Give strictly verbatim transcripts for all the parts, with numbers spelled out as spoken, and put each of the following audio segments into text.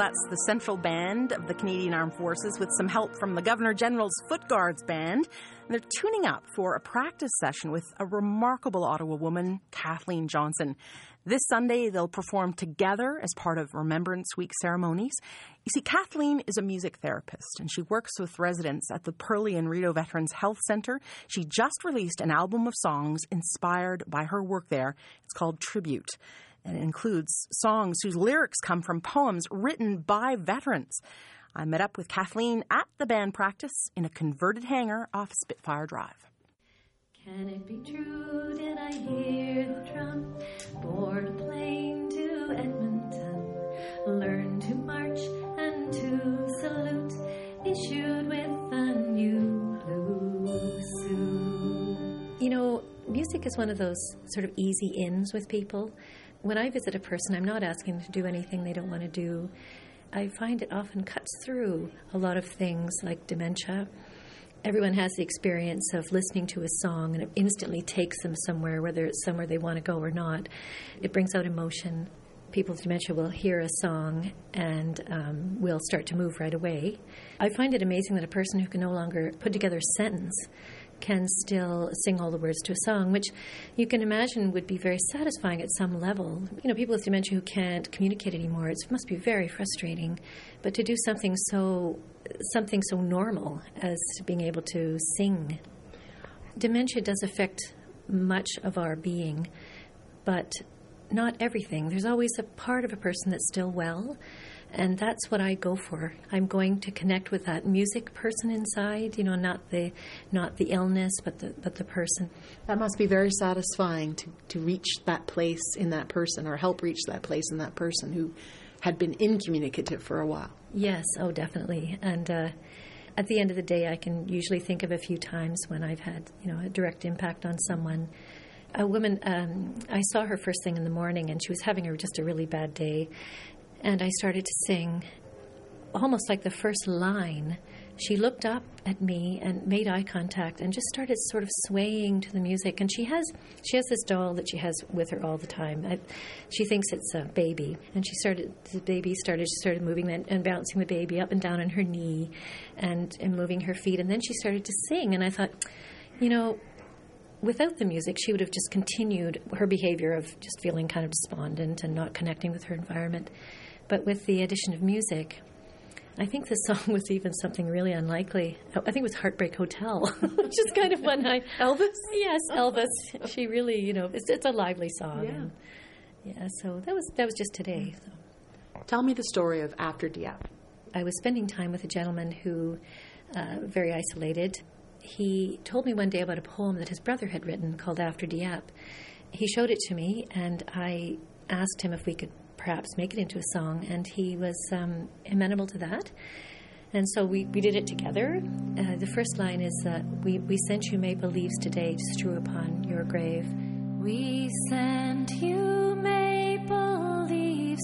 that's the Central Band of the Canadian Armed Forces with some help from the Governor-General's Foot Guards Band. They're tuning up for a practice session with a remarkable Ottawa woman, Kathleen Johnson. This Sunday, they'll perform together as part of Remembrance Week ceremonies. You see, Kathleen is a music therapist, and she works with residents at the Pearlie and Rideau Veterans Health Centre. She just released an album of songs inspired by her work there. It's called Tribute, and it includes songs whose lyrics come from poems written by veterans. I met up with Kathleen at the band practice in a converted hangar off Spitfire Drive. Can it be true, did I hear the drum? Board a plane to Edmonton, learn to march and to salute, issued with a new blue suit. You know, music is one of those sort of easy ins with people. When I visit a person, I'm not asking them to do anything they don't want to do. I find it often cuts through a lot of things like dementia. Everyone has the experience of listening to a song and it instantly takes them somewhere, whether it's somewhere they want to go or not. It brings out emotion. People with dementia will hear a song and um, will start to move right away. I find it amazing that a person who can no longer put together a sentence can still sing all the words to a song, which you can imagine would be very satisfying at some level. You know, people with dementia who can't communicate anymore, it must be very frustrating. But to do something so something so normal as being able to sing. Dementia does affect much of our being, but not everything. There's always a part of a person that's still well, and that's what I go for. I'm going to connect with that music person inside, you know, not the not the illness, but the but the person. That must be very satisfying to, to reach that place in that person, or help reach that place in that person who had been incommunicative for a while. Yes, oh, definitely. And uh, at the end of the day, I can usually think of a few times when I've had, you know, a direct impact on someone. A woman, um, I saw her first thing in the morning, and she was having a, just a really bad day. And I started to sing almost like the first line. She looked up at me and made eye contact and just started sort of swaying to the music. And she has she has this doll that she has with her all the time. I, she thinks it's a baby. And she started, the baby started, she started moving and, and bouncing the baby up and down on her knee and, and moving her feet. And then she started to sing. And I thought, you know, without the music, she would have just continued her behavior of just feeling kind of despondent and not connecting with her environment. But with the addition of music, I think the song was even something really unlikely. I think it was Heartbreak Hotel, which is kind of one I... Elvis? Yes, Elvis. She really, you know, it's, it's a lively song. Yeah. And yeah, so that was that was just today. So. Tell me the story of After Dieppe. I was spending time with a gentleman who, uh, very isolated. He told me one day about a poem that his brother had written called After Dieppe. He showed it to me, and I asked him if we could perhaps make it into a song, and he was um, amenable to that. And so we, we did it together. Uh, the first line is, uh, we, we sent you maple leaves today to strew upon your grave. We sent you maple leaves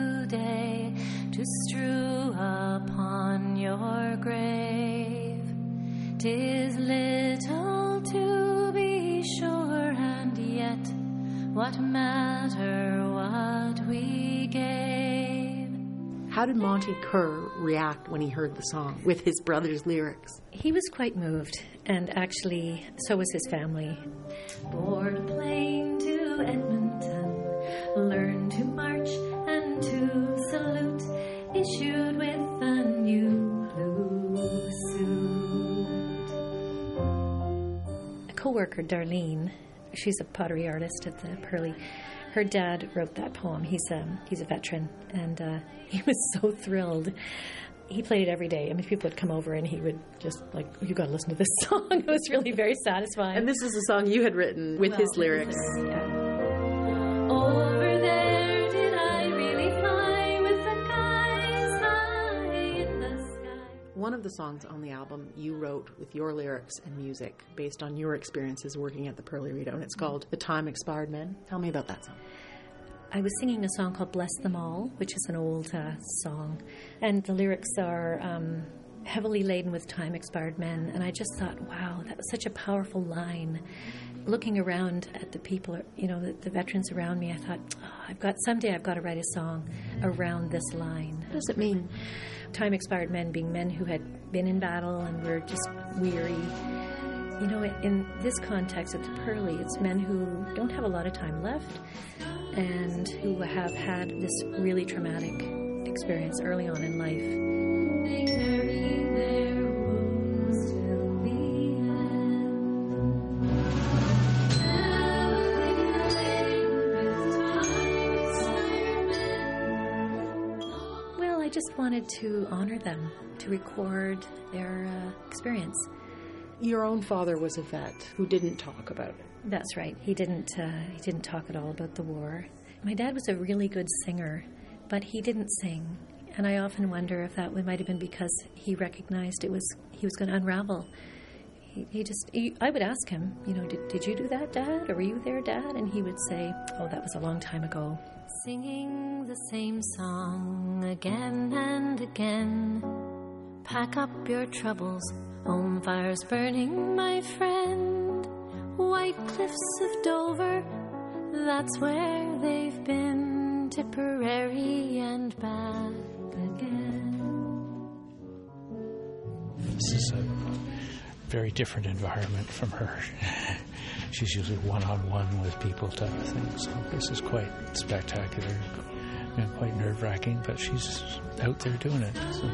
today to strew upon your grave. 'Tis little to be sure, and yet what matter what we gave? How did Monty Kerr react when he heard the song with his brother's lyrics? He was quite moved, and actually, so was his family. Board a plane to Edmonton, learn to march and to salute, issued with a new blue suit. A co-worker, Darlene, she's a pottery artist at the Pearlie. Her dad wrote that poem. He's a, he's a veteran, and uh, he was so thrilled. He played it every day. I mean, people would come over, and he would just, like, you got to listen to this song. It was really very satisfying. And this is a song you had written with well, his lyrics. Yeah. Over there did I really fly with the guys high in the sky. One of the songs on the album you wrote with your lyrics and music based on your experiences working at the Pearlie Rideau, and it's called The Time Expired Men. Tell me about that song. I was singing a song called Bless Them All, which is an old uh, song, and the lyrics are um, heavily laden with time-expired men, and I just thought, wow, that was such a powerful line, looking around at the people, you know, the, the veterans around me, I thought, oh, I've got someday I've got to write a song around this line. What does it mean? Time-expired men being men who had been in battle and were just weary. You know, in this context at the Pearly, it's men who don't have a lot of time left and who have had this really traumatic experience early on in life. They carry their wounds till the end. Well, I just wanted to honor them, to record their uh, experience. Your own father was a vet who didn't talk about it. That's right. He didn't. Uh, he didn't talk at all about the war. My dad was a really good singer, but he didn't sing, and I often wonder if that might have been because he recognized it was he was going to unravel. He, he just. He, I would ask him, you know, did did you do that, Dad, or were you there, Dad? And he would say, "Oh, that was a long time ago." Singing the same song again and again. Pack up your troubles. Home fire's burning, my friend. White cliffs of Dover, that's where they've been. Tipperary and back again. This is a very different environment from her. She's usually one-on-one with people type of thing, so this is quite spectacular and quite nerve-wracking, but she's out there doing it. So.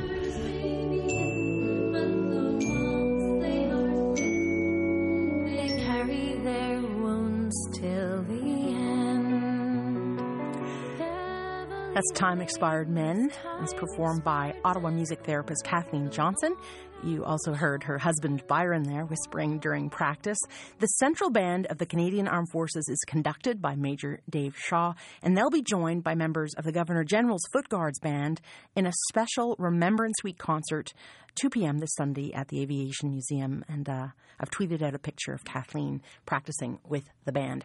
That's Time-Expired Men. It's performed by Ottawa music therapist Kathleen Johnson. You also heard her husband Byron there whispering during practice. The Central Band of the Canadian Armed Forces is conducted by Major Dave Shaw, and they'll be joined by members of the Governor-General's Foot Guards Band in a special Remembrance Week concert, two p.m. this Sunday at the Aviation Museum. And uh, I've tweeted out a picture of Kathleen practicing with the band.